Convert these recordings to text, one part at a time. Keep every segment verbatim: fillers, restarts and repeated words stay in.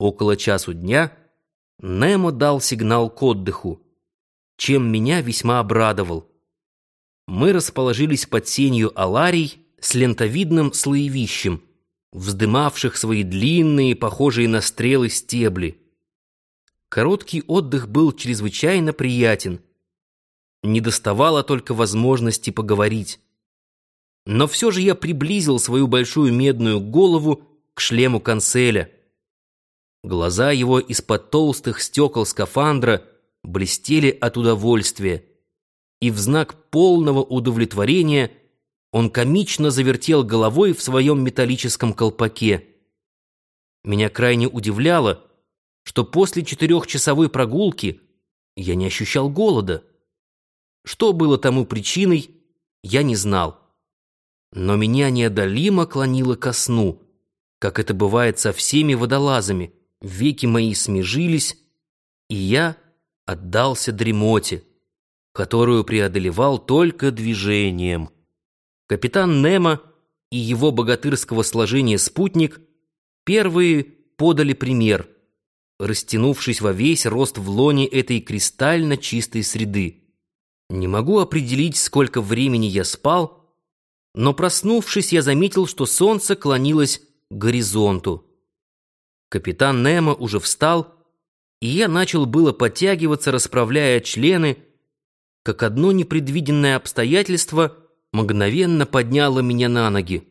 Около часу дня Немо дал сигнал к отдыху, чем меня весьма обрадовал. Мы расположились под сенью аларий с лентовидным слоевищем, вздымавших свои длинные, похожие на стрелы, стебли. Короткий отдых был чрезвычайно приятен. Недоставало только возможности поговорить. Но все же я приблизил свою большую медную голову к шлему канцеля. Глаза его из-под толстых стекол скафандра блестели от удовольствия, и в знак полного удовлетворения он комично завертел головой в своем металлическом колпаке. Меня крайне удивляло, что после четырехчасовой прогулки я не ощущал голода. Что было тому причиной, я не знал. Но меня неодолимо клонило ко сну, как это бывает со всеми водолазами. Веки мои смежились, и я отдался дремоте, которую преодолевал только движением. Капитан Немо и его богатырского сложения спутник первые подали пример, растянувшись во весь рост в лоне этой кристально чистой среды. Не могу определить, сколько времени я спал, но, проснувшись, я заметил, что солнце клонилось к горизонту. Капитан Немо уже встал, и я начал было подтягиваться, расправляя члены, как одно непредвиденное обстоятельство мгновенно подняло меня на ноги.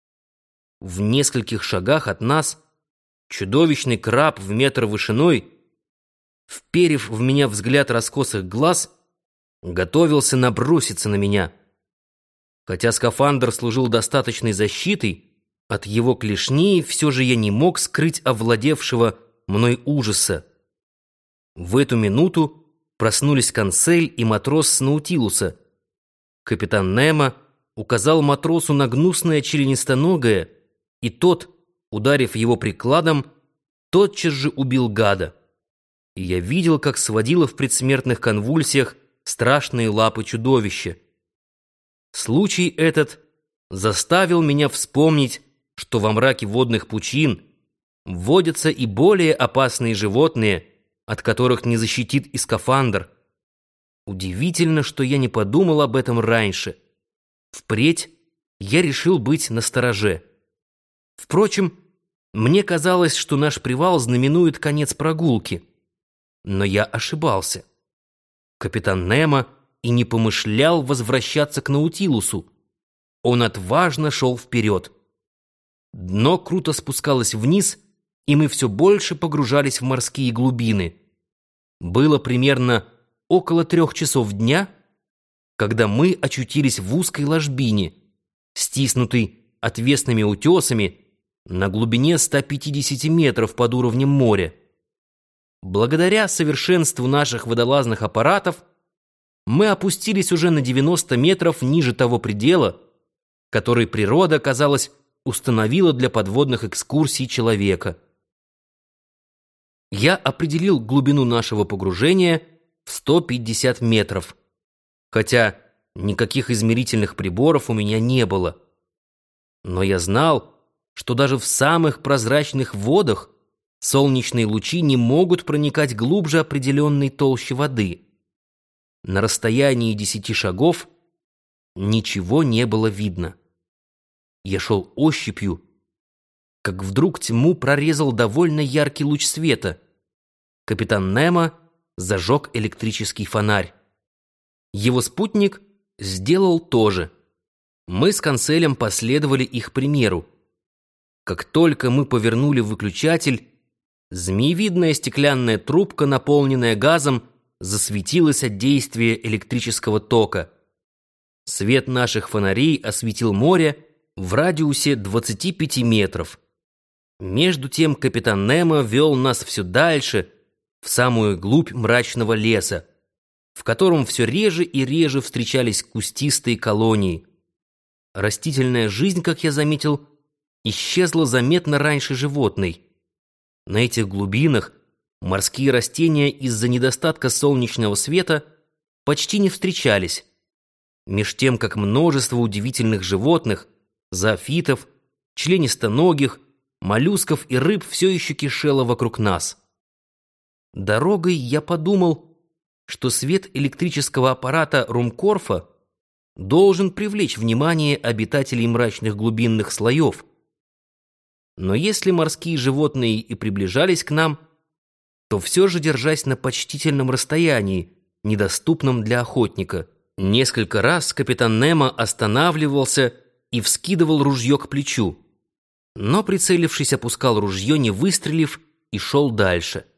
В нескольких шагах от нас чудовищный краб в метр вышиной, вперев в меня взгляд раскосых глаз, готовился наброситься на меня. Хотя скафандр служил достаточной защитой, от его клешней все же я не мог скрыть овладевшего мной ужаса. В эту минуту проснулись канцель и матрос с Наутилуса. Капитан Немо указал матросу на гнусное членистоногое, и тот, ударив его прикладом, тотчас же убил гада. И я видел, как сводило в предсмертных конвульсиях страшные лапы чудовища. Случай этот заставил меня вспомнить, что во мраке водных пучин водятся и более опасные животные, от которых не защитит и скафандр. Удивительно, что я не подумал об этом раньше. Впредь я решил быть настороже. Впрочем, мне казалось, что наш привал знаменует конец прогулки. Но я ошибался. Капитан Немо и не помышлял возвращаться к Наутилусу. Он отважно шел вперед. Дно круто спускалось вниз, и мы все больше погружались в морские глубины. Было примерно около трех часов дня, когда мы очутились в узкой ложбине, стиснутой отвесными утесами на глубине ста пятидесяти метров под уровнем моря. Благодаря совершенству наших водолазных аппаратов мы опустились уже на девяносто метров ниже того предела, который природа, казалось, установила для подводных экскурсий человека. Я определил глубину нашего погружения в сто пятьдесят метров, хотя никаких измерительных приборов у меня не было. Но я знал, что даже в самых прозрачных водах солнечные лучи не могут проникать глубже определенной толщи воды. На расстоянии десяти шагов ничего не было видно. Я шел ощупью, как вдруг тьму прорезал довольно яркий луч света. Капитан Немо зажег электрический фонарь. Его спутник сделал то же. Мы с канцелем последовали их примеру. Как только мы повернули выключатель, змеевидная стеклянная трубка, наполненная газом, засветилась от действия электрического тока. Свет наших фонарей осветил море в радиусе двадцати пяти метров. Между тем капитан Немо вел нас все дальше, в самую глубь мрачного леса, в котором все реже и реже встречались кустистые колонии. Растительная жизнь, как я заметил, исчезла заметно раньше животной. На этих глубинах морские растения из-за недостатка солнечного света почти не встречались, меж тем как множество удивительных животных, зоофитов, членистоногих моллюсков и рыб все еще кишело вокруг нас. Дорогой я подумал, что свет электрического аппарата Румкорфа должен привлечь внимание обитателей мрачных глубинных слоев. Но если морские животные и приближались к нам, то все же держась на почтительном расстоянии, недоступном для охотника. Несколько раз капитан Немо останавливался и вскидывал ружье к плечу, но, прицелившись, опускал ружье, не выстрелив, и шел дальше.